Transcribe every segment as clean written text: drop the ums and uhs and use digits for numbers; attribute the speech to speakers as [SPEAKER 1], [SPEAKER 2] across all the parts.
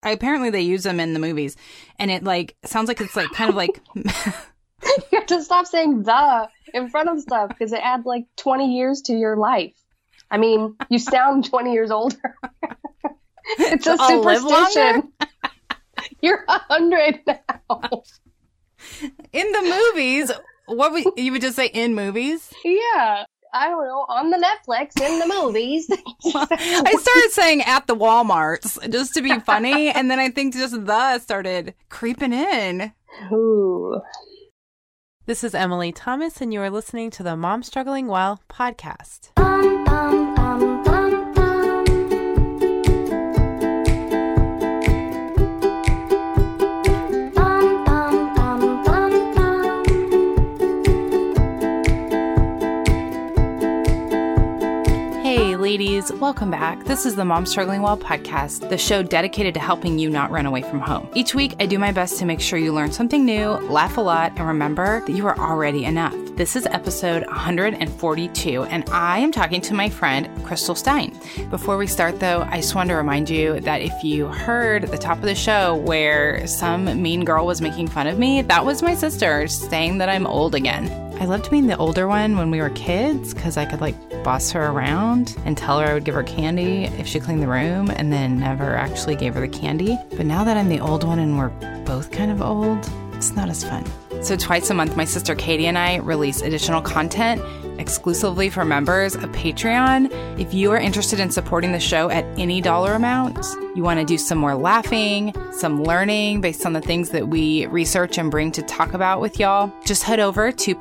[SPEAKER 1] Apparently they use them in the movies. And it like sounds like it's like kind of like...
[SPEAKER 2] You have to stop saying the in front of stuff because it adds like 20 years to your life. I mean, you sound 20 years older. It's a superstition. You're 100 now.
[SPEAKER 1] In the movies, you would just say in movies?
[SPEAKER 2] Yeah. I don't know, on the Netflix, in the movies.
[SPEAKER 1] I started saying at the Walmarts just to be funny, and then I think just the started creeping in.
[SPEAKER 2] Ooh.
[SPEAKER 3] This is Emily Thomas, and you are listening to the Mom Struggling Well podcast. Ladies, welcome back. This is the Mom Struggling Well podcast, the show dedicated to helping you not run away from home. Each week, I do my best to make sure you learn something new, laugh a lot, and remember that you are already enough. This is episode 142, and I am talking to my friend, Crystal Stein. Before we start, though, I just wanted to remind you that if you heard at the top of the show where some mean girl was making fun of me, that was my sister saying that I'm old again. I loved being the older one when we were kids because I could boss her around and tell her I would give her candy if she cleaned the room and then never actually gave her the candy. But now that I'm the old one and we're both kind of old, it's not as fun. So twice a month, my sister Katie and I release additional content exclusively for members of Patreon. If you are interested in supporting the show at any dollar amount, you want to do some more laughing, some learning based on the things that we research and bring to talk about with y'all, just head over to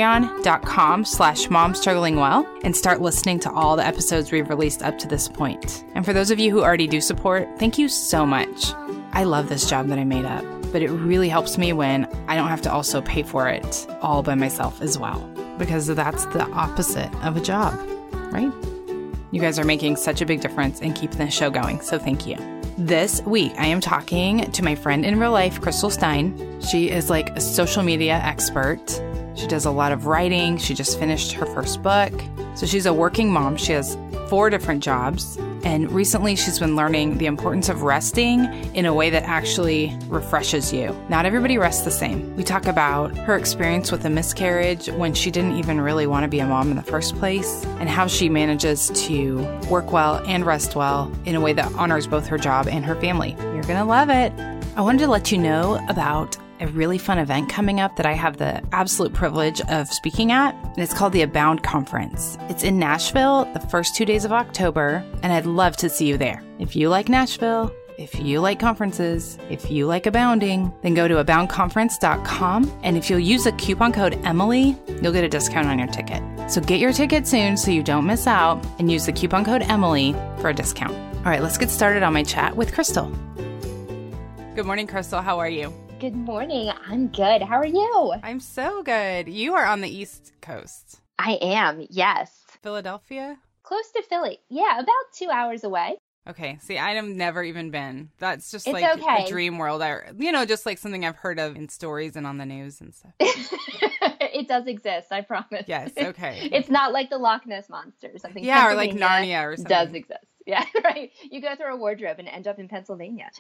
[SPEAKER 3] patreon.com/momstrugglingwell and start listening to all the episodes we've released up to this point. And for those of you who already do support, thank you so much. I love this job that I made up, but it really helps me when I don't have to also pay for it all by myself as well, because that's the opposite of a job, right? You guys are making such a big difference in keeping the show going, so thank you. This week, I am talking to my friend in real life, Crystal Stein. She is like a social media expert. She does a lot of writing. She just finished her first book. So she's a working mom. She has 4 different jobs. And recently she's been learning the importance of resting in a way that actually refreshes you. Not everybody rests the same. We talk about her experience with a miscarriage when she didn't even really want to be a mom in the first place, and how she manages to work well and rest well in a way that honors both her job and her family. You're going to love it. I wanted to let you know about a really fun event coming up that I have the absolute privilege of speaking at, and it's called the Abound Conference. It's in Nashville the first 2 days of October, and I'd love to see you there. If you like Nashville, if you like conferences, if you like abounding, then go to aboundconference.com, and if you'll use the coupon code Emily, you'll get a discount on your ticket. So get your ticket soon so you don't miss out, and use the coupon code Emily for a discount. All right, let's get started on my chat with Crystal. Good morning, Crystal. How are you?
[SPEAKER 4] Good morning. I'm good. How are you?
[SPEAKER 1] I'm so good. You are on the East Coast.
[SPEAKER 4] I am, yes.
[SPEAKER 1] Philadelphia?
[SPEAKER 4] Close to Philly. Yeah, about 2 hours away.
[SPEAKER 1] Okay. See, I've never even been. That's just
[SPEAKER 4] it's
[SPEAKER 1] like
[SPEAKER 4] okay.
[SPEAKER 1] A dream world. Just like something I've heard of in stories and on the news and stuff.
[SPEAKER 4] It does exist, I promise.
[SPEAKER 1] Yes, okay.
[SPEAKER 4] It's not like the Loch Ness Monster or something.
[SPEAKER 1] Yeah, or like Narnia or something.
[SPEAKER 4] Does exist. Yeah, right. You go through a wardrobe and end up in Pennsylvania.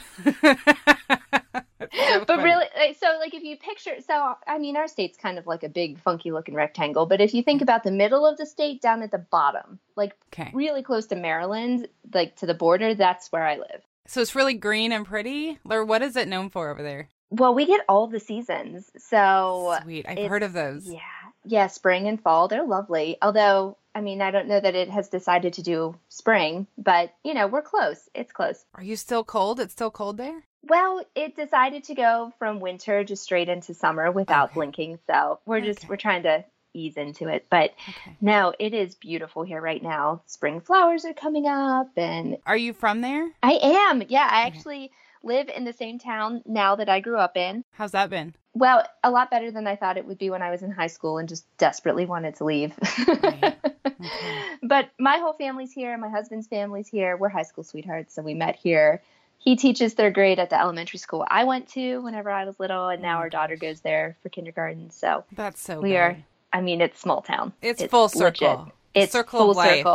[SPEAKER 1] So
[SPEAKER 4] but really, so like if you picture, our state's kind of like a big funky looking rectangle, but if you think about the middle of the state down at the bottom, really close to Maryland, like to the border, that's where I live.
[SPEAKER 1] So it's really green and pretty? Or what is it known for over there?
[SPEAKER 4] Well, we get all the seasons. So
[SPEAKER 1] sweet. I've heard of those.
[SPEAKER 4] Yeah. Yeah. Spring and fall. They're lovely. Although, I don't know that it has decided to do spring, but we're close. It's close.
[SPEAKER 1] Are you still cold? It's still cold there?
[SPEAKER 4] Well, it decided to go from winter just straight into summer without blinking. So we're trying to ease into it. But no, it is beautiful here right now. Spring flowers are coming up. And
[SPEAKER 1] are you from there?
[SPEAKER 4] I am. Yeah, I actually live in the same town now that I grew up in.
[SPEAKER 1] How's that been?
[SPEAKER 4] Well, a lot better than I thought it would be when I was in high school and just desperately wanted to leave.
[SPEAKER 1] Right.
[SPEAKER 4] But my whole family's here. My husband's family's here. We're high school sweethearts, so we met here. He teaches 3rd grade at the elementary school I went to whenever I was little, and now our daughter goes there for kindergarten. So
[SPEAKER 1] that's so
[SPEAKER 4] we
[SPEAKER 1] good.
[SPEAKER 4] are. It's small town.
[SPEAKER 1] It's full circle.
[SPEAKER 4] Legit. It's
[SPEAKER 1] circle
[SPEAKER 4] full
[SPEAKER 1] of life.
[SPEAKER 4] circle.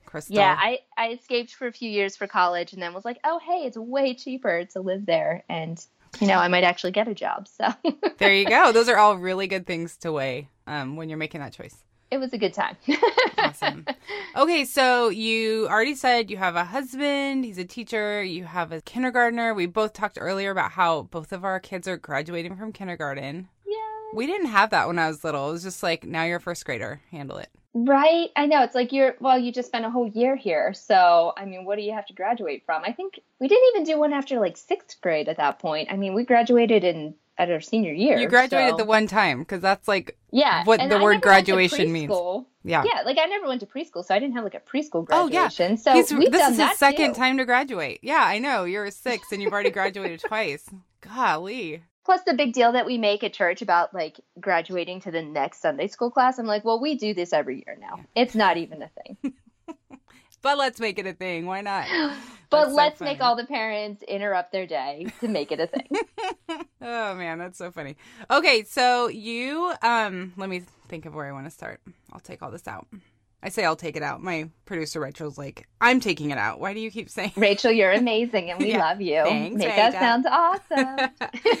[SPEAKER 3] Crystal.
[SPEAKER 4] Yeah, I escaped for a few years for college and then was like, oh, hey, it's way cheaper to live there. And, I might actually get a job. So
[SPEAKER 3] there you go. Those are all really good things to weigh when you're making that choice.
[SPEAKER 4] It was a good time.
[SPEAKER 3] Awesome. Okay, so you already said you have a husband. He's a teacher. You have a kindergartner. We both talked earlier about how both of our kids are graduating from kindergarten.
[SPEAKER 4] Yeah.
[SPEAKER 3] We didn't have that when I was little. It was just like, now you're a first grader. Handle it.
[SPEAKER 4] Right. I know. It's like you just spent a whole year here. So, I mean, what do you have to graduate from? I think we didn't even do one after like 6th grade at that point. I mean, we graduated at our senior year.
[SPEAKER 3] You graduated the one time because that's like what the word graduation means. Yeah.
[SPEAKER 4] Yeah. Like I never went to preschool, so I didn't have like a preschool graduation.
[SPEAKER 3] Oh, yeah.
[SPEAKER 4] So
[SPEAKER 3] this is his second time to graduate. Yeah, I know. You're 6 and you've already graduated twice. Golly.
[SPEAKER 4] Plus the big deal that we make at church about like graduating to the next Sunday school class. I'm like, well, we do this every year now. It's not even a thing.
[SPEAKER 3] But let's make it a thing. Why not?
[SPEAKER 4] But let's make all the parents interrupt their day to make it a thing.
[SPEAKER 3] Oh, man, that's so funny. Okay, so you, let me think of where I want to start. I'll take all this out. I say I'll take it out. My producer, Rachel's like, I'm taking it out. Why do you keep saying
[SPEAKER 4] Rachel, you're amazing, and we love you.
[SPEAKER 3] Thanks,
[SPEAKER 4] Make
[SPEAKER 3] Rachel.
[SPEAKER 4] us sound awesome.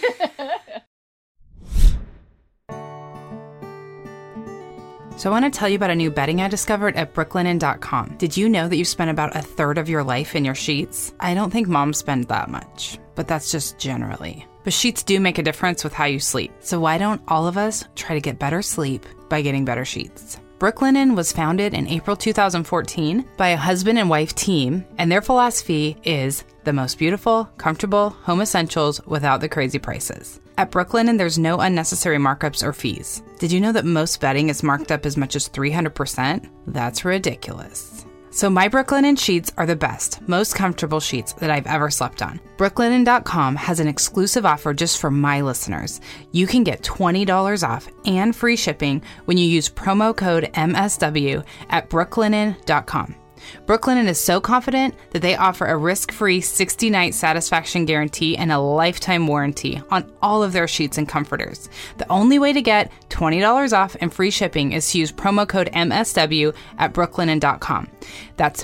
[SPEAKER 3] So I want to tell you about a new bedding I discovered at brooklinen.com. Did you know that you spend about a third of your life in your sheets? I don't think moms spend that much, but that's just generally. But sheets do make a difference with how you sleep. So why don't all of us try to get better sleep by getting better sheets? Brooklinen was founded in April 2014 by a husband and wife team, and their philosophy is the most beautiful, comfortable home essentials without the crazy prices. At Brooklinen, there's no unnecessary markups or fees. Did you know that most bedding is marked up as much as 300%? That's ridiculous. So my Brooklinen sheets are the best, most comfortable sheets that I've ever slept on. Brooklinen.com has an exclusive offer just for my listeners. You can get $20 off and free shipping when you use promo code MSW at brooklinen.com. Brooklinen is so confident that they offer a risk-free 60-night satisfaction guarantee and a lifetime warranty on all of their sheets and comforters. The only way to get $20 off and free shipping is to use promo code MSW at brooklinen.com. That's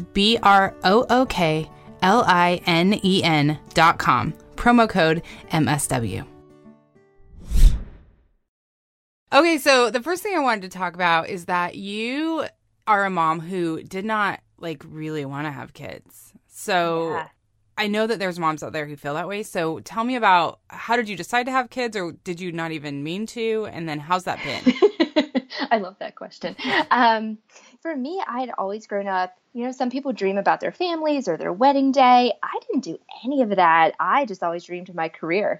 [SPEAKER 3] BROOKLINEN.com. Promo code MSW. Okay, so the first thing I wanted to talk about is that you are a mom who did not really want to have kids. So I know that there's moms out there who feel that way. So tell me about, how did you decide to have kids, or did you not even mean to? And then how's that been?
[SPEAKER 4] I love that question. For me, I had always grown up, some people dream about their families or their wedding day. I didn't do any of that. I just always dreamed of my career.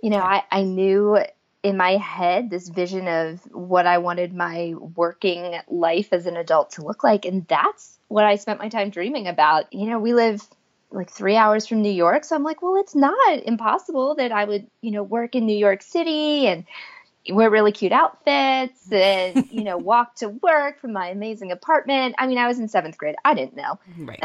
[SPEAKER 4] I knew in my head this vision of what I wanted my working life as an adult to look like. And that's what I spent my time dreaming about. We live like 3 hours from New York. So I'm like, well, it's not impossible that I would, work in New York City and wear really cute outfits and, walk to work from my amazing apartment. I mean, I was in 7th grade. I didn't know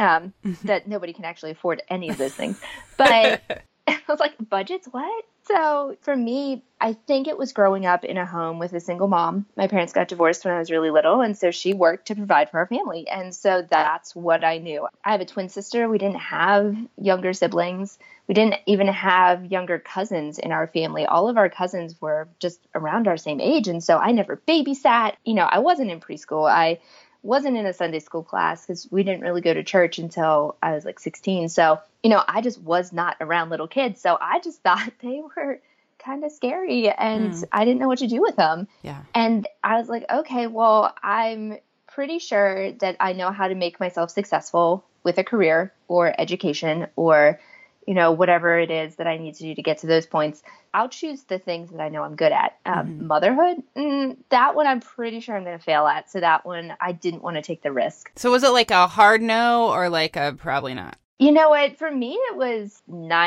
[SPEAKER 4] that nobody can actually afford any of those things. But I was like, budgets, what? So for me, I think it was growing up in a home with a single mom. My parents got divorced when I was really little, and so she worked to provide for our family. And so that's what I knew. I have a twin sister. We didn't have younger siblings. We didn't even have younger cousins in our family. All of our cousins were just around our same age. And so I never babysat. I wasn't in preschool. I wasn't in a Sunday school class because we didn't really go to church until I was like 16. So, I just was not around little kids. So I just thought they were kind of scary and I didn't know what to do with them. Yeah. And I was like, okay, well, I'm pretty sure that I know how to make myself successful with a career or education or, whatever it is that I need to do to get to those points. I'll choose the things that I know I'm good at. Motherhood, that one I'm pretty sure I'm going to fail at. So that one, I didn't want to take the risk.
[SPEAKER 3] So was it like a hard no or like a probably not?
[SPEAKER 4] You know what? For me, it was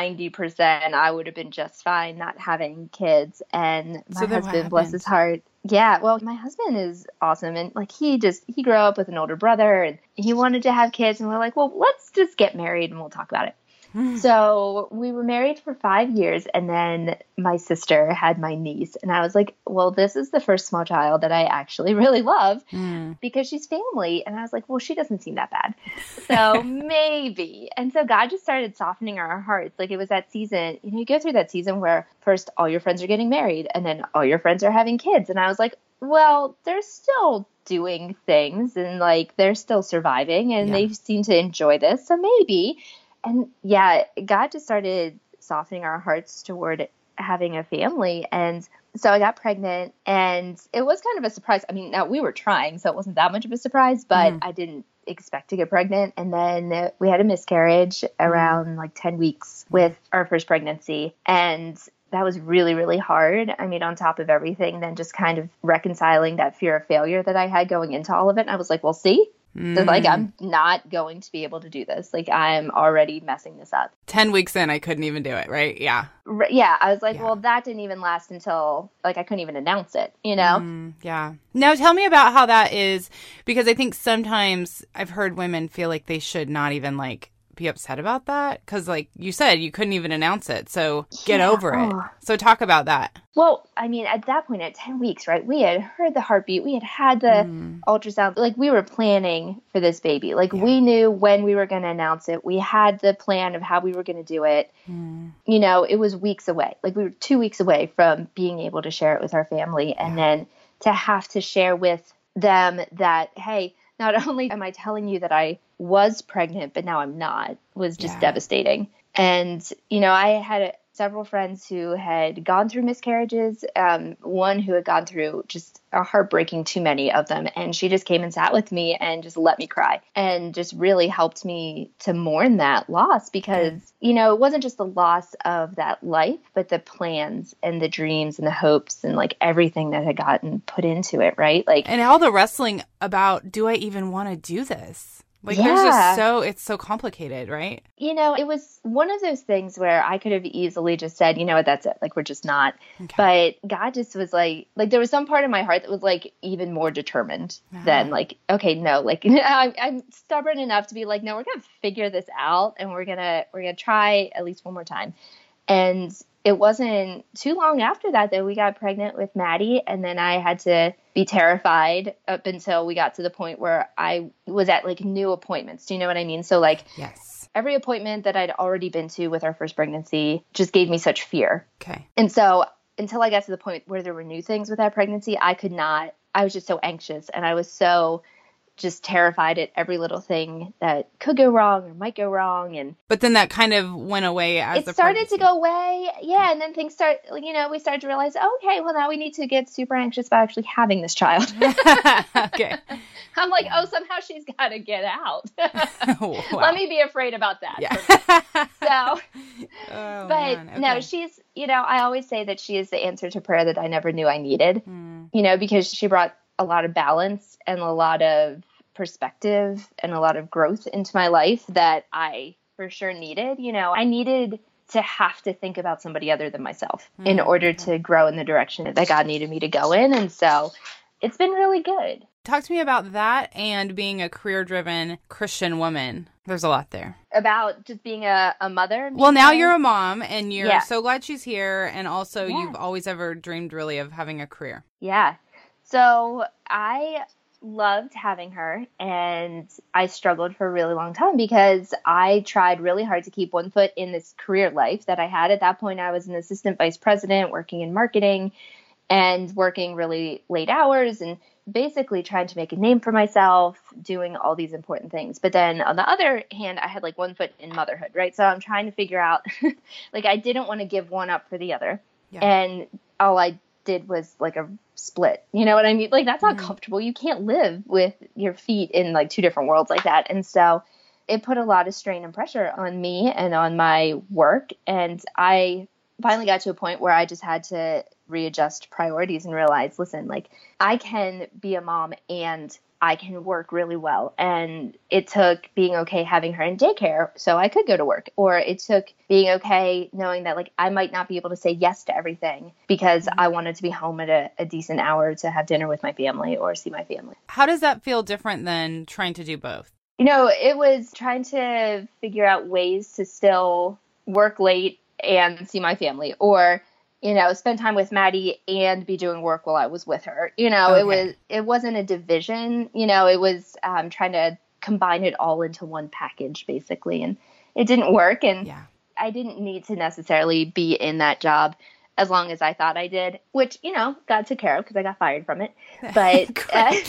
[SPEAKER 4] 90%. I would have been just fine not having kids. And my husband, bless his heart. Yeah, well, my husband is awesome. And he grew up with an older brother and he wanted to have kids. And we're like, well, let's just get married and we'll talk about it. So we were married for 5 years, and then my sister had my niece, and I was like, well, this is the first small child that I actually really love because she's family. And I was like, well, she doesn't seem that bad. So maybe. And so God just started softening our hearts. Like it was that season, you go through that season where first all your friends are getting married and then all your friends are having kids. And I was like, well, they're still doing things and like they're still surviving and they seem to enjoy this. So maybe. And yeah, God just started softening our hearts toward having a family. And so I got pregnant and it was kind of a surprise. I mean, now we were trying, so it wasn't that much of a surprise, but I didn't expect to get pregnant. And then we had a miscarriage around like 10 weeks with our first pregnancy. And that was really, really hard. I mean, on top of everything, then just kind of reconciling that fear of failure that I had going into all of it. And I was like, well, see? So, like, I'm not going to be able to do this. Like, I'm already messing this up.
[SPEAKER 3] 10 weeks in, I couldn't even do it, right? Yeah.
[SPEAKER 4] Yeah. I was like, well, that didn't even last until, like, I couldn't even announce it, you know?
[SPEAKER 3] Yeah. Now, tell me about how that is, because I think sometimes I've heard women feel like they should not even, like, be upset about that because like you said you couldn't even announce it, so get over it. So talk about that.
[SPEAKER 4] Well, I mean, at that point at 10 weeks, right, we had heard the heartbeat, we had the ultrasound, like we were planning for this baby, like we knew when we were going to announce it, we had the plan of how we were going to do it. You know, it was weeks away, like we were 2 weeks away from being able to share it with our family, and then to have to share with them that, hey, not only am I telling you that I was pregnant, but now I'm not, was just devastating. And, you know, I had several friends who had gone through miscarriages, one who had gone through just a heartbreaking too many of them. And she just came and sat with me and just let me cry and just really helped me to mourn that loss because, you know, it wasn't just the loss of that life, but the plans and the dreams and the hopes and like everything that had gotten put into it, right? Like,
[SPEAKER 3] and all the wrestling about, do I even want to do this? Like, there's just it's so complicated, right?
[SPEAKER 4] You know, it was one of those things where I could have easily just said, you know what, that's it. Like, we're just not. Okay. But God just was like there was some part of my heart that was like even more determined than like, okay, no, like I'm stubborn enough to be like, no, we're going to figure this out and we're going to try at least one more time. And it wasn't too long after that we got pregnant with Maddie. And then I had to be terrified up until we got to the point where I was at like new appointments. Do you know what I mean? So like every appointment that I'd already been to with our first pregnancy just gave me such fear.
[SPEAKER 3] Okay.
[SPEAKER 4] And so until I got to the point where there were new things with that pregnancy, I was just so anxious and I was so just terrified at every little thing that could go wrong or might go wrong.
[SPEAKER 3] But then that kind of went away as
[SPEAKER 4] it started to go away. Yeah. And then things we started to realize, okay, well now we need to get super anxious about actually having this child.
[SPEAKER 3] Okay.
[SPEAKER 4] I'm like, somehow she's got to get out.
[SPEAKER 3] Wow.
[SPEAKER 4] Let me be afraid about that.
[SPEAKER 3] Yeah.
[SPEAKER 4] So, no, she's, I always say that she is the answer to prayer that I never knew I needed, because she brought a lot of balance and a lot of perspective and a lot of growth into my life that I for sure needed. I needed to have to think about somebody other than myself in order to grow in the direction that God needed me to go in. And so it's been really good.
[SPEAKER 3] Talk to me about that and being a career-driven Christian woman. There's a lot there.
[SPEAKER 4] About just being a mother?
[SPEAKER 3] Well, now you're a mom and you're so glad she's here. And also you've always ever dreamed really of having a career.
[SPEAKER 4] Yeah. So I loved having her and I struggled for a really long time because I tried really hard to keep one foot in this career life that I had. At that point, I was an assistant vice president working in marketing and working really late hours and basically trying to make a name for myself, doing all these important things. But then on the other hand, I had like one foot in motherhood, right? So I'm trying to figure out, like I didn't want to give one up for the other. Yeah. And all I did was like a split. You know what I mean? Like that's not comfortable. You can't live with your feet in like two different worlds like that. And so it put a lot of strain and pressure on me and on my work. And I finally got to a point where I just had to readjust priorities and realize, listen, like I can be a mom and I can work really well. And it took being okay having her in daycare so I could go to work, or it took being okay knowing that like I might not be able to say yes to everything because I wanted to be home at a decent hour to have dinner with my family or see my family.
[SPEAKER 3] How does that feel different than trying to do both?
[SPEAKER 4] It was trying to figure out ways to still work late and see my family, or, spend time with Maddie and be doing work while I was with her.
[SPEAKER 3] Okay.
[SPEAKER 4] It wasn't a division, it was trying to combine it all into one package, basically. And it didn't work. And
[SPEAKER 3] Yeah.
[SPEAKER 4] I didn't need to necessarily be in that job as long as I thought I did, which, God took care of because I got fired from it. But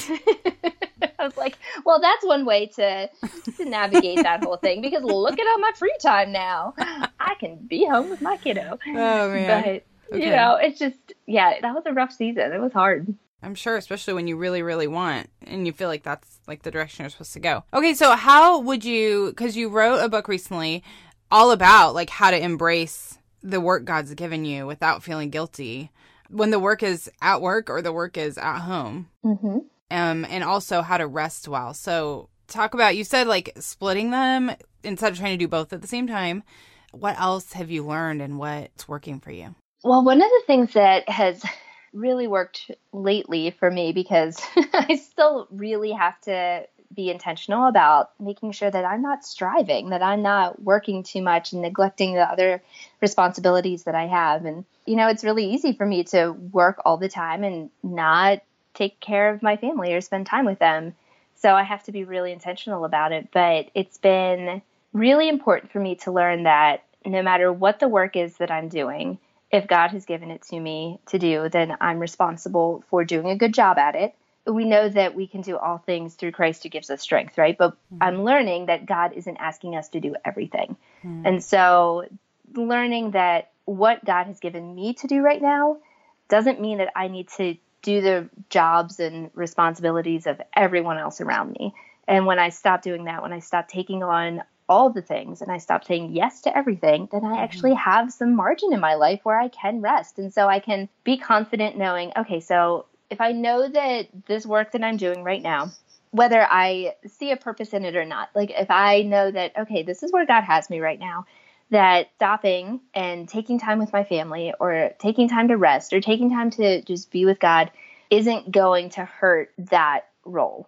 [SPEAKER 4] I was like, well, that's one way to navigate that whole thing, because look at all my free time now. I can be home with my kiddo.
[SPEAKER 3] Oh, man.
[SPEAKER 4] But,
[SPEAKER 3] Okay.
[SPEAKER 4] it's just, that was a rough season. It was hard.
[SPEAKER 3] I'm sure, especially when you really, really want and you feel like that's like the direction you're supposed to go. Okay, so how would you, because you wrote a book recently all about like how to embrace the work God's given you without feeling guilty when the work is at work or the work is at home.
[SPEAKER 4] Mm-hmm.
[SPEAKER 3] And also how to rest well. So talk about, you said like splitting them instead of trying to do both at the same time. What else have you learned and what's working for you?
[SPEAKER 4] Well, one of the things that has really worked lately for me, because I still really have to be intentional about making sure that I'm not striving, that I'm not working too much and neglecting the other responsibilities that I have. And, it's really easy for me to work all the time and not take care of my family or spend time with them. So I have to be really intentional about it. But it's been really important for me to learn that no matter what the work is that I'm doing, if God has given it to me to do, then I'm responsible for doing a good job at it. We know that we can do all things through Christ who gives us strength, right? But I'm learning that God isn't asking us to do everything. And so learning that what God has given me to do right now doesn't mean that I need to do the jobs and responsibilities of everyone else around me. And when I stop doing that, when I stop taking on all the things and I stop saying yes to everything, then I actually have some margin in my life where I can rest. And so I can be confident knowing, okay, so if I know that this work that I'm doing right now, whether I see a purpose in it or not, like if I know that, okay, this is where God has me right now, that stopping and taking time with my family or taking time to rest or taking time to just be with God isn't going to hurt that role.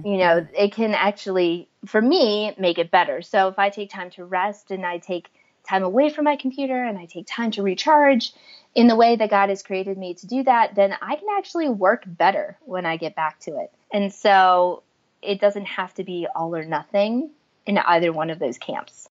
[SPEAKER 4] It can actually, for me, make it better. So if I take time to rest and I take time away from my computer and I take time to recharge in the way that God has created me to do that, then I can actually work better when I get back to it. And so it doesn't have to be all or nothing in either one of those camps.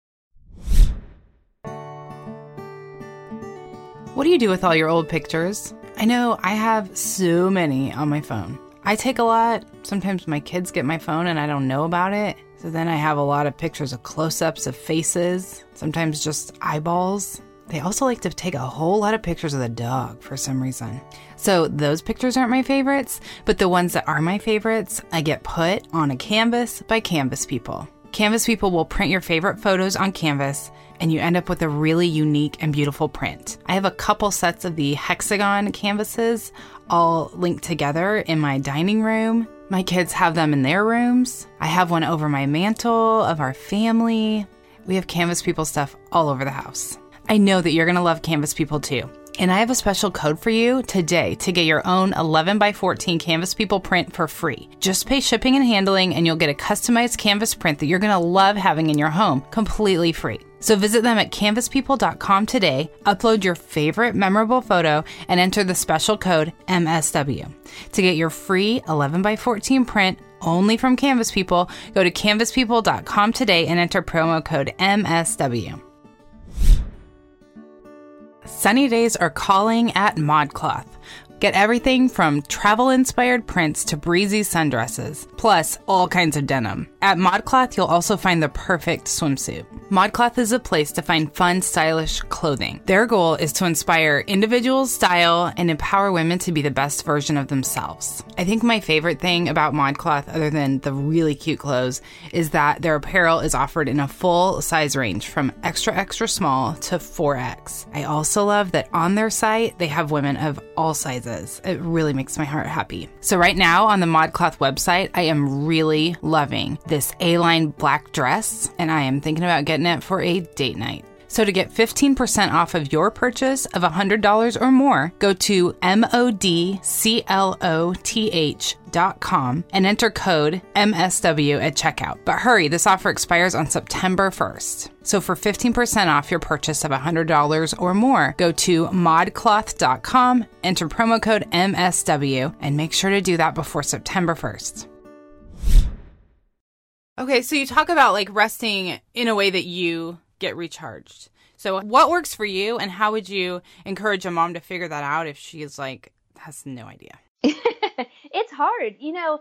[SPEAKER 3] What do you do with all your old pictures? I know I have so many on my phone. I take a lot. Sometimes my kids get my phone and I don't know about it. So then I have a lot of pictures of close-ups of faces, sometimes just eyeballs. They also like to take a whole lot of pictures of the dog for some reason. So those pictures aren't my favorites, but the ones that are my favorites, I get put on a canvas by Canvas People. Canvas People will print your favorite photos on canvas, and you end up with a really unique and beautiful print. I have a couple sets of the hexagon canvases all linked together in my dining room. My kids have them in their rooms. I have one over my mantle of our family. We have Canvas People stuff all over the house. I know that you're going to love Canvas People too. And I have a special code for you today to get your own 11 by 14 Canvas People print for free. Just pay shipping and handling and you'll get a customized canvas print that you're going to love having in your home completely free. So visit them at canvaspeople.com today, upload your favorite memorable photo, and enter the special code MSW. To get your free 11 by 14 print only from Canvas People, go to canvaspeople.com today and enter promo code MSW. Sunny days are calling at ModCloth. Get everything from travel-inspired prints to breezy sundresses, plus all kinds of denim. At ModCloth, you'll also find the perfect swimsuit. ModCloth is a place to find fun, stylish clothing. Their goal is to inspire individuals' style and empower women to be the best version of themselves. I think my favorite thing about ModCloth, other than the really cute clothes, is that their apparel is offered in a full size range from extra, extra small to 4X. I also love that on their site, they have women of all sizes. It really makes my heart happy. So right now on the ModCloth website, I am really loving this A-line black dress, and I am thinking about getting it for a date night. So to get 15% off of your purchase of $100 or more, go to modcloth.com and enter code MSW at checkout. But hurry, this offer expires on September 1st. So for 15% off your purchase of $100 or more, go to modcloth.com, enter promo code MSW, and make sure to do that before September 1st. Okay, so you talk about like resting in a way that you get recharged. So what works for you, and how would you encourage a mom to figure that out if she's like, has no idea?
[SPEAKER 4] It's hard.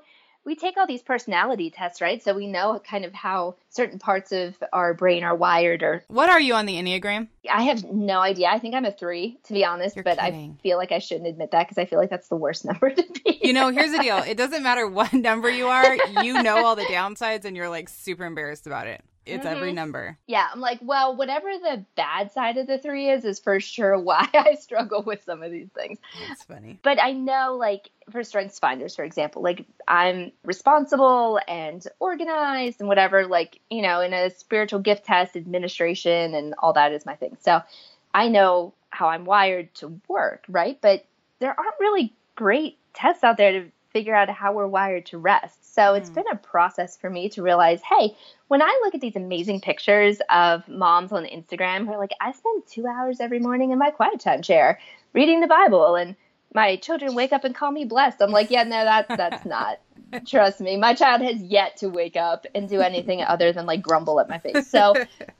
[SPEAKER 4] We take all these personality tests, right? So we know kind of how certain parts of our brain are wired. Or
[SPEAKER 3] what are you on the Enneagram?
[SPEAKER 4] I have no idea. I think I'm a 3, to be honest.
[SPEAKER 3] You're
[SPEAKER 4] but
[SPEAKER 3] kidding.
[SPEAKER 4] I feel like I shouldn't admit that because I feel like that's the worst number to be.
[SPEAKER 3] Here's the deal. It doesn't matter what number you are. You know all the downsides, and you're like super embarrassed about it. It's every number.
[SPEAKER 4] Yeah. I'm like, well, whatever the bad side of the 3 is for sure why I struggle with some of these things.
[SPEAKER 3] That's funny.
[SPEAKER 4] But I know, like, for StrengthsFinders, for example, like, I'm responsible and organized and whatever, like, in a spiritual gift test, administration and all that is my thing. So I know how I'm wired to work, right? But there aren't really great tests out there to figure out how we're wired to rest. So it's been a process for me to realize, hey, when I look at these amazing pictures of moms on Instagram who are like, I spend 2 hours every morning in my quiet time chair reading the Bible, and my children wake up and call me blessed. I'm like, yeah, no, that's not. Trust me, my child has yet to wake up and do anything other than like grumble at my face. So,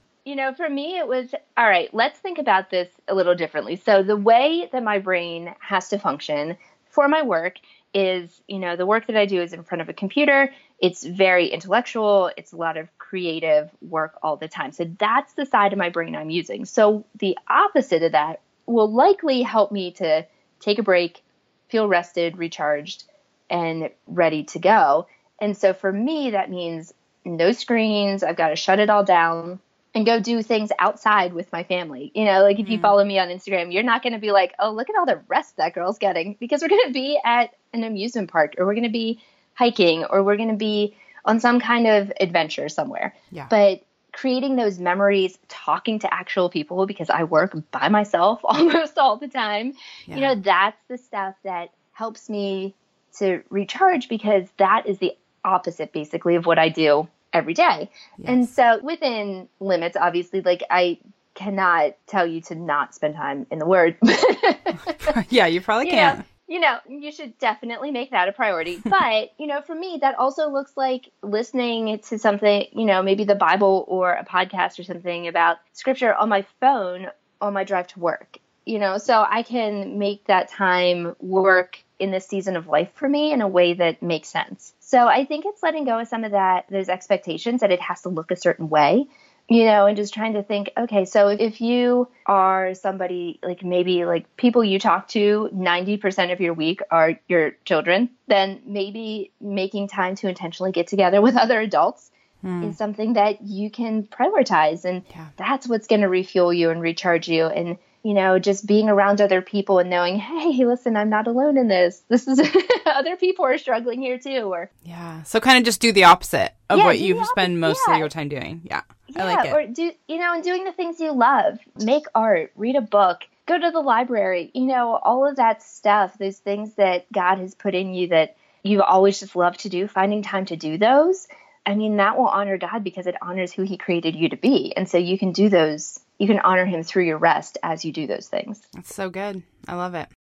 [SPEAKER 4] for me, it was, all right, let's think about this a little differently. So the way that my brain has to function for my work is, the work that I do is in front of a computer. It's very intellectual. It's a lot of creative work all the time. So that's the side of my brain I'm using. So the opposite of that will likely help me to take a break, feel rested, recharged, and ready to go. And so for me, that means no screens. I've got to shut it all down and go do things outside with my family. Like if you follow me on Instagram, you're not going to be like, oh, look at all the rest that girl's getting, because we're going to be at an amusement park, or we're going to be hiking, or we're going to be on some kind of adventure somewhere.
[SPEAKER 3] Yeah.
[SPEAKER 4] But creating those memories, talking to actual people, because I work by myself almost all the time, that's the stuff that helps me to recharge, because that is the opposite basically of what I do every day. Yes. And so within limits, obviously, like I cannot tell you to not spend time in the Word.
[SPEAKER 3] Yeah, you probably can't.
[SPEAKER 4] You should definitely make that a priority. But, for me, that also looks like listening to something, maybe the Bible or a podcast or something about scripture on my phone on my drive to work, so I can make that time work in this season of life for me in a way that makes sense. So I think it's letting go of some of those expectations that it has to look a certain way, and just trying to think, okay, so if you are somebody like maybe like people you talk to 90% of your week are your children, then maybe making time to intentionally get together with other adults is something that you can prioritize. And that's what's going to refuel you and recharge you. And, just being around other people and knowing, hey, listen, I'm not alone in this. This is other people are struggling here too. Or
[SPEAKER 3] so kind of just do the opposite of what you spend most of your time doing. Yeah, I like it.
[SPEAKER 4] Or and doing the things you love. Make art, read a book, go to the library, all of that stuff, those things that God has put in you that you've always just loved to do, finding time to do those. I mean, that will honor God because it honors who he created you to be. And so you can do those. You can honor him through your rest as you do those things.
[SPEAKER 3] That's so good. I love it.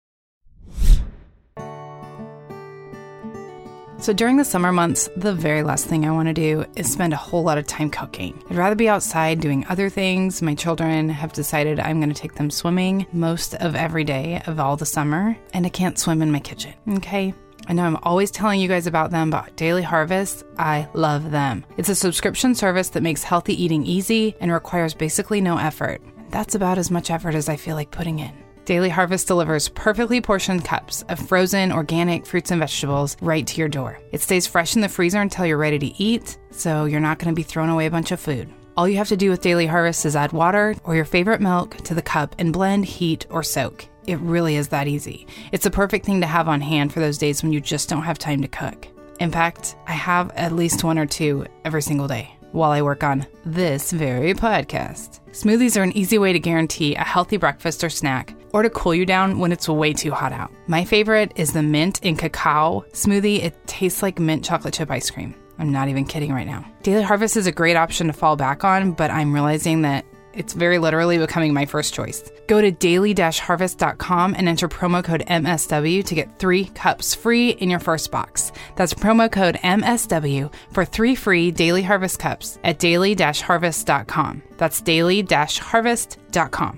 [SPEAKER 3] So during the summer months, the very last thing I want to do is spend a whole lot of time cooking. I'd rather be outside doing other things. My children have decided I'm going to take them swimming most of every day of all the summer, and I can't swim in my kitchen, okay? I know I'm always telling you guys about them, but Daily Harvest, I love them. It's a subscription service that makes healthy eating easy and requires basically no effort. That's about as much effort as I feel like putting in. Daily Harvest delivers perfectly portioned cups of frozen organic fruits and vegetables right to your door. It stays fresh in the freezer until you're ready to eat, so you're not going to be throwing away a bunch of food. All you have to do with Daily Harvest is add water or your favorite milk to the cup and blend, heat, or soak. It really is that easy. It's a perfect thing to have on hand for those days when you just don't have time to cook. In fact, I have at least one or two every single day. while I work on this very podcast. Smoothies are an easy way to guarantee a healthy breakfast or snack, or to cool you down when it's way too hot out. My favorite is the mint and cacao smoothie. It tastes like mint chocolate chip ice cream. I'm not even kidding right now. Daily Harvest is a great option to fall back on, but I'm realizing that it's very literally becoming my first choice. Go to daily-harvest.com and enter promo code MSW to get 3 cups free in your first box. That's promo code MSW for 3 free Daily Harvest cups at daily-harvest.com. That's daily-harvest.com.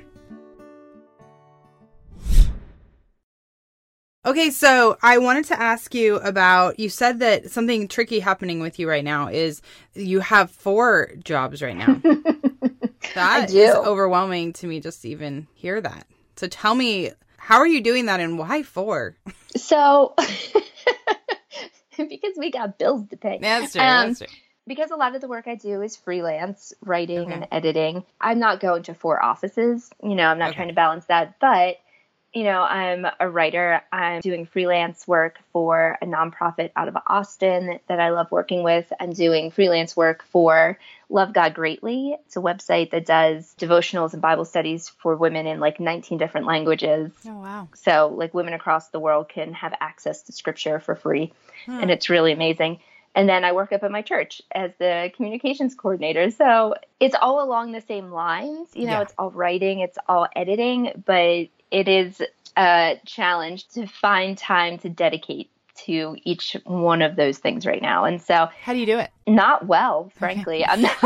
[SPEAKER 1] Okay, so I wanted to ask you about, you said that something tricky happening with you right now is you have 4 jobs right now. That is overwhelming to me just to even hear that. So tell me, how are you doing that and why 4?
[SPEAKER 4] So, because we got bills to pay.
[SPEAKER 1] That's true. That's true.
[SPEAKER 4] Because a lot of the work I do is freelance writing and editing. I'm not going to 4 offices. I'm not trying to balance that. But I'm a writer. I'm doing freelance work for a nonprofit out of Austin that I love working with. I'm doing freelance work for Love God Greatly. It's a website that does devotionals and Bible studies for women in 19 different languages.
[SPEAKER 1] Oh, wow.
[SPEAKER 4] So women across the world can have access to scripture for free. And it's really amazing. And then I work up at my church as the communications coordinator. So it's all along the same lines. It's all writing, it's all editing, but it is a challenge to find time to dedicate to each one of those things right now. And so,
[SPEAKER 1] how do you do it?
[SPEAKER 4] Not well, frankly. I'm not.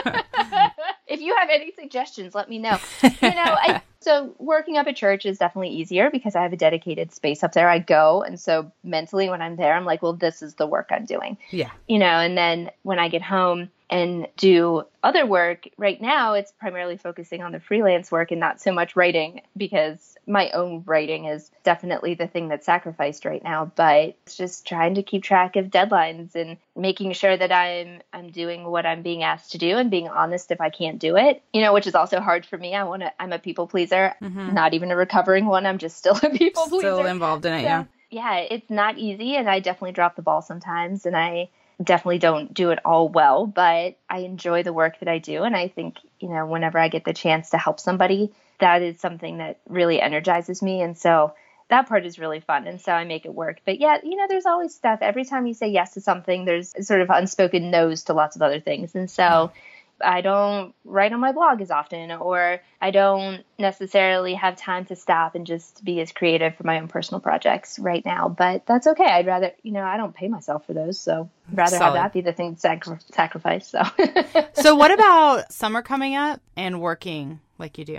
[SPEAKER 4] If you have any suggestions, let me know. So working up at church is definitely easier because I have a dedicated space up there. I go. And so mentally when I'm there, I'm like, well, this is the work I'm doing.
[SPEAKER 1] Yeah.
[SPEAKER 4] And then when I get home and do other work right now, it's primarily focusing on the freelance work and not so much writing, because my own writing is definitely the thing that's sacrificed right now. But it's just trying to keep track of deadlines and making sure that I'm doing what I'm being asked to do and being honest if I can't do it, which is also hard for me. I'm a people pleaser, not even a recovering one. I'm just still a people pleaser.
[SPEAKER 1] Still involved in it,
[SPEAKER 4] yeah. Yeah, it's not easy. And I definitely drop the ball sometimes. And I definitely don't do it all well, but I enjoy the work that I do. And I think, whenever I get the chance to help somebody, that is something that really energizes me. And so that part is really fun. And so I make it work. But yeah, there's always stuff. Every time you say yes to something, there's sort of unspoken no's to lots of other things. And so I don't write on my blog as often, or I don't necessarily have time to stop and just be as creative for my own personal projects right now. But that's okay. I'd rather, I don't pay myself for those. So I'd rather have that be the thing to sacrifice. So,
[SPEAKER 1] So what about summer coming up and working like you do?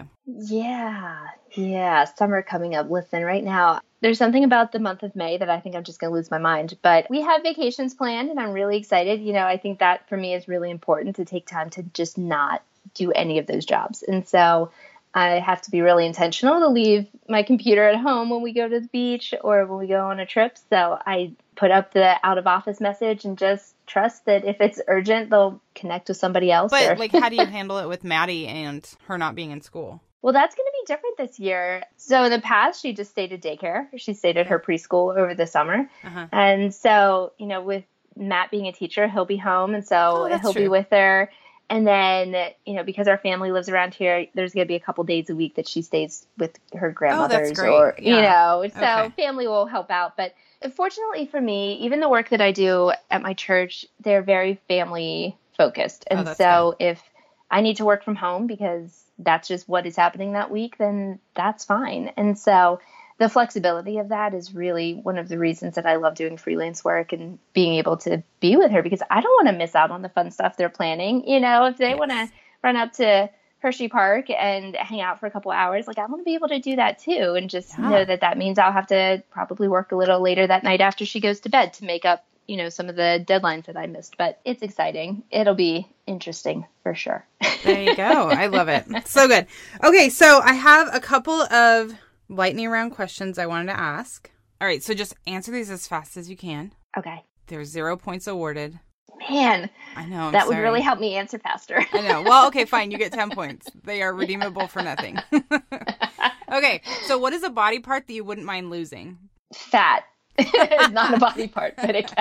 [SPEAKER 4] Yeah. Summer coming up. Listen, right now, there's something about the month of May that I think I'm just going to lose my mind. But we have vacations planned and I'm really excited. I think that for me is really important to take time to just not do any of those jobs. And so I have to be really intentional to leave my computer at home when we go to the beach or when we go on a trip. So I put up the out of office message and just trust that if it's urgent, they'll connect with somebody else.
[SPEAKER 1] But how do you handle it with Maddie and her not being in school?
[SPEAKER 4] Well, that's going to be different this year. So in the past, she just stayed at daycare. She stayed at her preschool over the summer. And so, with Matt being a teacher, he'll be home. And so he'll be with her. And then, because our family lives around here, there's going to be a couple days a week that she stays with her grandmothers.
[SPEAKER 1] That's great.
[SPEAKER 4] So family will help out. But fortunately for me, even the work that I do at my church, they're very family focused. And so if I need to work from home because that's just what is happening that week, then that's fine. And so the flexibility of that is really one of the reasons that I love doing freelance work and being able to be with her, because I don't want to miss out on the fun stuff they're planning. If they want to run up to Hershey Park and hang out for a couple hours, I want to be able to do that too. And just know that means I'll have to probably work a little later that night after she goes to bed to make up, some of the deadlines that I missed. But it's exciting. It'll be interesting for sure.
[SPEAKER 1] There you go. I love it. So good. Okay, so I have a couple of lightning round questions I wanted to ask. All right, so just answer these as fast as you can.
[SPEAKER 4] Okay.
[SPEAKER 1] There's 0 points awarded.
[SPEAKER 4] Man,
[SPEAKER 1] I know.
[SPEAKER 4] That would really help me answer faster.
[SPEAKER 1] I know. Well, okay, fine. You get 10 points. They are redeemable for nothing. Okay, so what is a body part that you wouldn't mind losing?
[SPEAKER 4] Fat. It's not a body part, but it counts.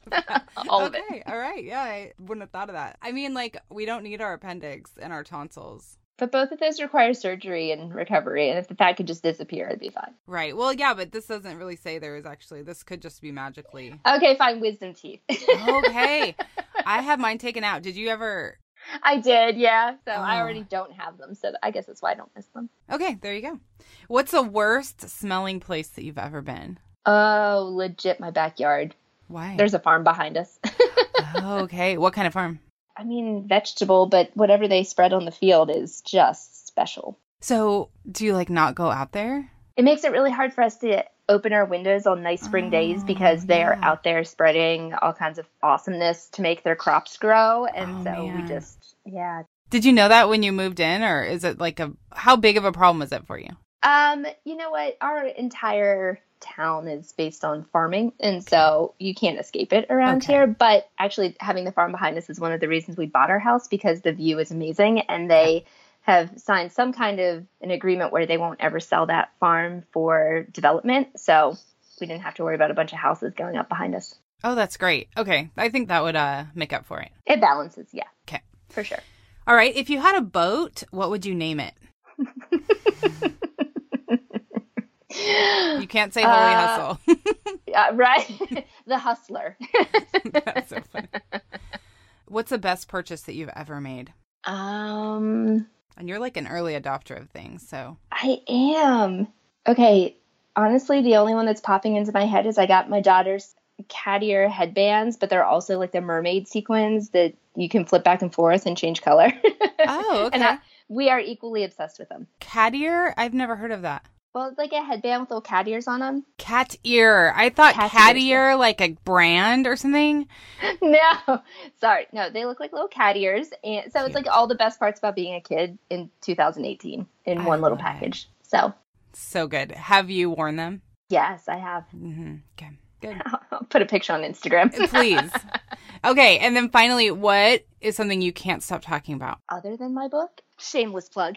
[SPEAKER 2] All of it.
[SPEAKER 1] Okay, all right. Yeah, I wouldn't have thought of that. I mean, like, we don't need our appendix and our tonsils.
[SPEAKER 4] But both of those require surgery and recovery, and if the fat could just disappear, it'd be fine.
[SPEAKER 1] Right. Well, yeah, but this doesn't really say there is actually. This could just be magically.
[SPEAKER 4] Okay, fine. Wisdom teeth.
[SPEAKER 1] Okay. I have mine taken out. Did you ever?
[SPEAKER 4] I did, yeah. So I already don't have them, so I guess that's why I don't miss them.
[SPEAKER 1] Okay, there you go. What's the worst smelling place that you've ever been?
[SPEAKER 4] Oh, legit my backyard.
[SPEAKER 1] Why?
[SPEAKER 4] There's a farm behind us.
[SPEAKER 1] Oh, okay. What kind of farm?
[SPEAKER 4] I mean, vegetable, but whatever they spread on the field is just special.
[SPEAKER 1] So, do you like not go out there?
[SPEAKER 4] It makes it really hard for us to open our windows on nice spring days because they are out there spreading all kinds of awesomeness to make their crops grow. And we just,
[SPEAKER 1] Did you know that when you moved in, or is it like how big of a problem is it for you?
[SPEAKER 4] You know what? Our entire town is based on farming, and so you can't escape it around here. But actually having the farm behind us is one of the reasons we bought our house, because the view is amazing, and they have signed some kind of an agreement where they won't ever sell that farm for development. So we didn't have to worry about a bunch of houses going up behind us.
[SPEAKER 1] Oh, that's great. Okay. I think that would make up for it.
[SPEAKER 4] It balances. Yeah.
[SPEAKER 1] Okay.
[SPEAKER 4] For sure.
[SPEAKER 1] All right. If you had a boat, what would you name it? You can't say Holy Hustle.
[SPEAKER 4] Right. The Hustler.
[SPEAKER 1] That's so funny. What's the best purchase that you've ever made? And you're like an early adopter of things, so.
[SPEAKER 4] I am. Okay. Honestly, the only one that's popping into my head is I got my daughter's cat ear headbands, but they're also like the mermaid sequins that you can flip back and forth and change color.
[SPEAKER 1] Oh, okay.
[SPEAKER 4] And we are equally obsessed with them.
[SPEAKER 1] Cat ear? I've never heard of that.
[SPEAKER 4] Well, it's like a headband with little cat ears on them.
[SPEAKER 1] Cat ear. I thought cat ear, like a brand or something.
[SPEAKER 4] No. Sorry. No, they look like little cat ears. And so it's like all the best parts about being a kid in 2018 in one little package. So
[SPEAKER 1] good. Have you worn them?
[SPEAKER 4] Yes, I have.
[SPEAKER 1] Mm-hmm. Okay. Good.
[SPEAKER 4] I'll put a picture on Instagram.
[SPEAKER 1] Please. Okay. And then finally, what is something you can't stop talking about?
[SPEAKER 4] Other than my book? Shameless plug.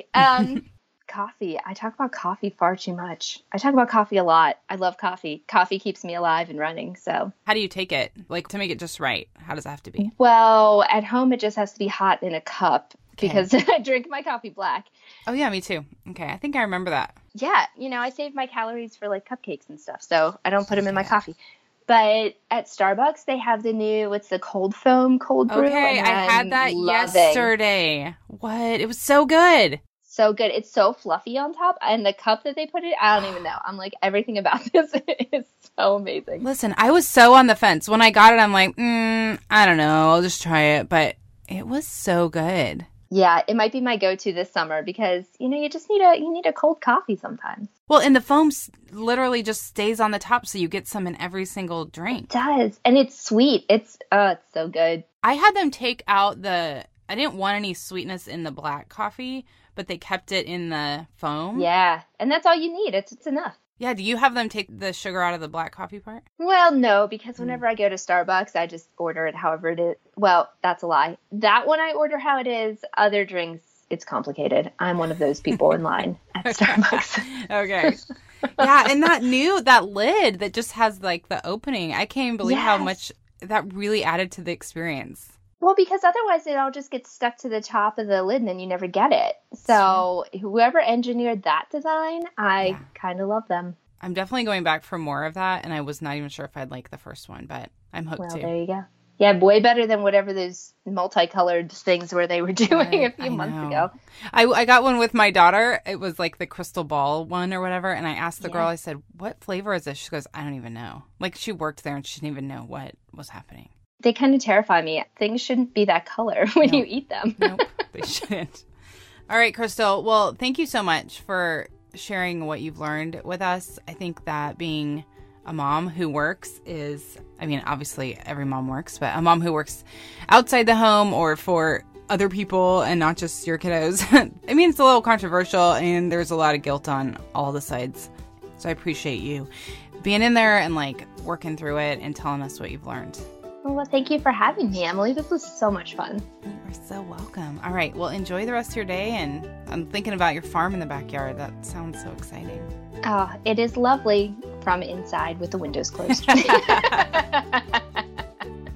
[SPEAKER 4] Coffee. I talk about coffee far too much. I talk about coffee a lot. I love coffee. Coffee keeps me alive and running. So
[SPEAKER 1] how do you take it? Like, to make it just right, how does it have to be?
[SPEAKER 4] Well, at home, it just has to be hot in a cup because I drink my coffee black.
[SPEAKER 1] Oh, yeah, me too. Okay. I think I remember that.
[SPEAKER 4] Yeah. I save my calories for like cupcakes and stuff. So I don't put them in my coffee. But at Starbucks, they have the new, it's the cold foam cold brew.
[SPEAKER 1] Okay. I had that yesterday. What? It was so good.
[SPEAKER 4] So good. It's so fluffy on top. And the cup that they put it, I don't even know. I'm like, everything about this is so amazing.
[SPEAKER 1] Listen, I was so on the fence. When I got it, I'm like, I don't know. I'll just try it. But it was so good.
[SPEAKER 4] Yeah, it might be my go-to this summer because, you just need a cold coffee sometimes.
[SPEAKER 1] Well, and the foam literally just stays on the top, so you get some in every single drink.
[SPEAKER 4] It does. And it's sweet. It's so good.
[SPEAKER 1] I had them take out I didn't want any sweetness in the black coffee, but they kept it in the foam.
[SPEAKER 4] Yeah, and that's all you need. It's enough.
[SPEAKER 1] Yeah, do you have them take the sugar out of the black coffee part?
[SPEAKER 4] Well, no, because whenever I go to Starbucks, I just order it however it is. Well, that's a lie. That one I order how it is. Other drinks, it's complicated. I'm one of those people in line at Starbucks.
[SPEAKER 1] Okay. Yeah, and that lid that just has like the opening. I can't even believe how much that really added to the experience.
[SPEAKER 4] Well, because otherwise it all just gets stuck to the top of the lid and then you never get it. So whoever engineered that design, I kind of love them.
[SPEAKER 1] I'm definitely going back for more of that. And I was not even sure if I'd like the first one, but I'm hooked too.
[SPEAKER 4] Well, there you go. Yeah, way better than whatever those multicolored things were they were doing a few months ago.
[SPEAKER 1] I got one with my daughter. It was like the crystal ball one or whatever. And I asked the girl, I said, what flavor is this? She goes, I don't even know. Like she worked there and she didn't even know what was happening.
[SPEAKER 4] They kind of terrify me. Things shouldn't be that color when you eat them.
[SPEAKER 1] Nope, they shouldn't. All right, Crystal. Well, thank you so much for sharing what you've learned with us. I think that being a mom who works obviously every mom works, but a mom who works outside the home or for other people and not just your kiddos. It's a little controversial and there's a lot of guilt on all the sides. So I appreciate you being in there and like working through it and telling us what you've learned.
[SPEAKER 4] Well, thank you for having me, Emily. This was so much fun.
[SPEAKER 1] You're so welcome. All right. Well, enjoy the rest of your day. And I'm thinking about your farm in the backyard. That sounds so exciting.
[SPEAKER 4] Oh, it is lovely from inside with the windows closed.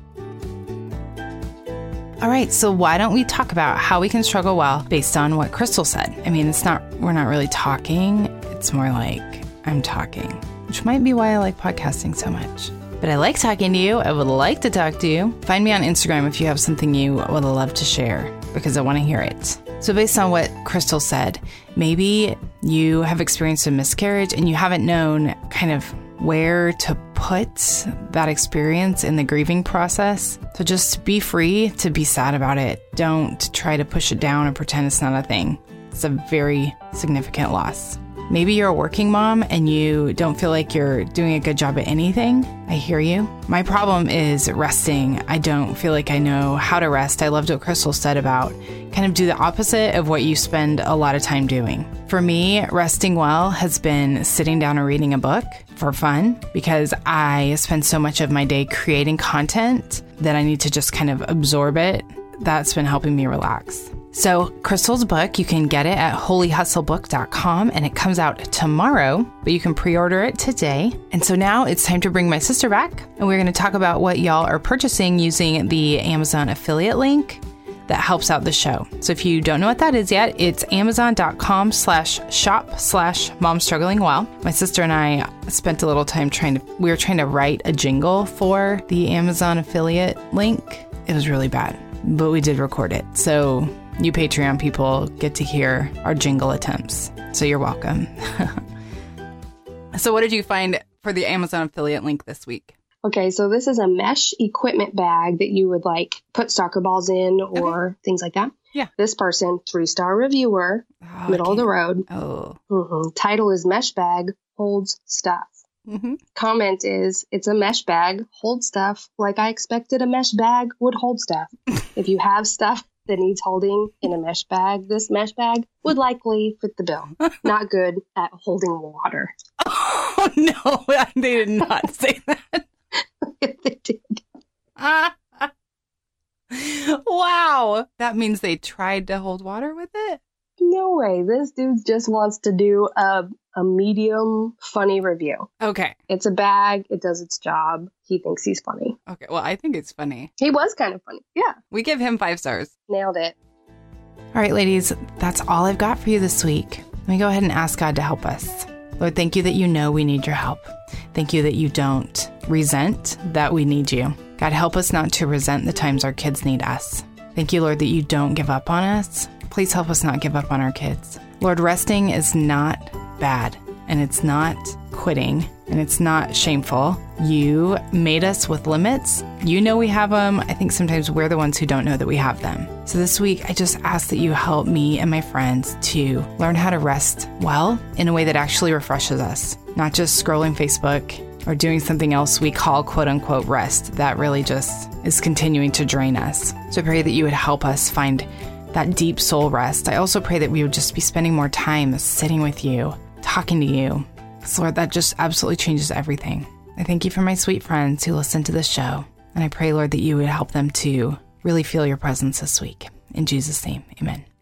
[SPEAKER 3] All right, so why don't we talk about how we can struggle well based on what Crystal said? I mean, we're not really talking. It's more like I'm talking, which might be why I like podcasting so much. But I like talking to you. I would like to talk to you. Find me on Instagram if you have something you would love to share, because I want to hear it. So based on what Crystal said, maybe you have experienced a miscarriage and you haven't known kind of where to put that experience in the grieving process. So just be free to be sad about it. Don't try to push it down and pretend it's not a thing. It's a very significant loss. Maybe you're a working mom and you don't feel like you're doing a good job at anything. I hear you. My problem is resting. I don't feel like I know how to rest. I loved what Crystal said about kind of do the opposite of what you spend a lot of time doing. For me, resting well has been sitting down and reading a book for fun, because I spend so much of my day creating content that I need to just kind of absorb it. That's been helping me relax. So Crystal's book, you can get it at holyhustlebook.com, and it comes out tomorrow, but you can pre-order it today. And so now it's time to bring my sister back, and we're going to talk about what y'all are purchasing using the Amazon affiliate link that helps out the show. So if you don't know what that is yet, it's amazon.com/shop/momstrugglingwell. My sister and I spent a little time we were trying to write a jingle for the Amazon affiliate link. It was really bad, but we did record it. So you Patreon people get to hear our jingle attempts. So you're welcome. So what did you find for the Amazon affiliate link this week?
[SPEAKER 2] Okay, so this is a mesh equipment bag that you would like put soccer balls in or things like that.
[SPEAKER 3] Yeah.
[SPEAKER 2] This person, 3-star reviewer, middle of the road.
[SPEAKER 3] Oh.
[SPEAKER 2] Mm-hmm. Title is mesh bag, holds stuff.
[SPEAKER 3] Mm-hmm.
[SPEAKER 2] Comment is, it's a mesh bag, holds stuff like I expected a mesh bag would hold stuff. If you have stuff that needs holding in a mesh bag, this mesh bag would likely fit the bill. Not good at holding water.
[SPEAKER 3] Oh, no, they did not say that.
[SPEAKER 2] They did.
[SPEAKER 3] Wow. That means they tried to hold water with it?
[SPEAKER 2] No way. This dude just wants to do a medium funny review.
[SPEAKER 3] Okay.
[SPEAKER 2] It's a bag. It does its job. He thinks he's funny.
[SPEAKER 3] Okay. Well, I think it's funny.
[SPEAKER 2] He was kind of funny. Yeah.
[SPEAKER 3] We give him 5 stars.
[SPEAKER 2] Nailed it.
[SPEAKER 3] All right, ladies, that's all I've got for you this week. Let me go ahead and ask God to help us. Lord, thank you that you know we need your help. Thank you that you don't resent that we need you. God, help us not to resent the times our kids need us. Thank you, Lord, that you don't give up on us. Please help us not give up on our kids. Lord, resting is not bad, and it's not quitting, and it's not shameful. You made us with limits. You know we have them. I think sometimes we're the ones who don't know that we have them. So this week, I just ask that you help me and my friends to learn how to rest well in a way that actually refreshes us, not just scrolling Facebook or doing something else we call quote unquote rest that really just is continuing to drain us. So I pray that you would help us find that deep soul rest. I also pray that we would just be spending more time sitting with you, talking to you. So Lord, that just absolutely changes everything. I thank you for my sweet friends who listen to this show. And I pray, Lord, that you would help them to really feel your presence this week. In Jesus' name, amen.